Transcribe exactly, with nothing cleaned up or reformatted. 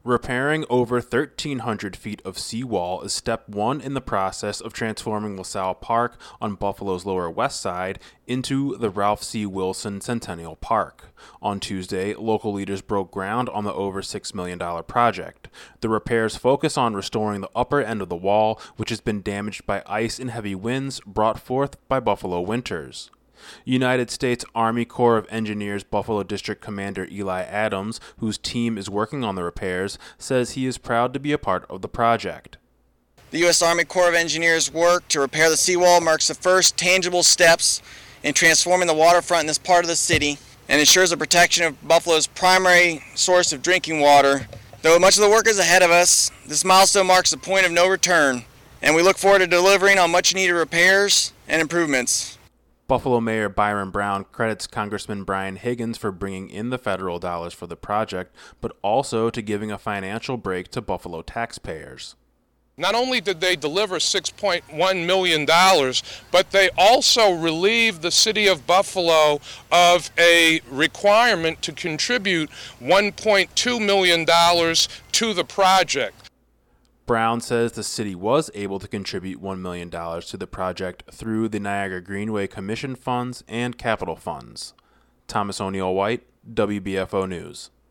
Repairing over thirteen hundred feet of seawall is step one in the process of transforming LaSalle Park on Buffalo's Lower West Side into the Ralph C. Wilson Centennial Park. On Tuesday, local leaders broke ground on the over six million dollars project. The repairs focus on restoring the upper end of the wall, which has been damaged by ice and heavy winds brought forth by Buffalo winters. United States Army Corps of Engineers Buffalo District Commander Eli Adams, whose team is working on the repairs, says he is proud to be a part of the project. The U S Army Corps of Engineers' work to repair the seawall marks the first tangible steps in transforming the waterfront in this part of the city and ensures the protection of Buffalo's primary source of drinking water. Though much of the work is ahead of us, this milestone marks the point of no return, and we look forward to delivering on much-needed repairs and improvements. Buffalo Mayor Byron Brown credits Congressman Brian Higgins for bringing in the federal dollars for the project, but also to giving a financial break to Buffalo taxpayers. Not only did they deliver six point one million dollars, but they also relieved the city of Buffalo of a requirement to contribute one point two million dollars to the project. Brown says the city was able to contribute one million dollars to the project through the Niagara Greenway Commission funds and capital funds. Thomas O'Neill White, W B F O News.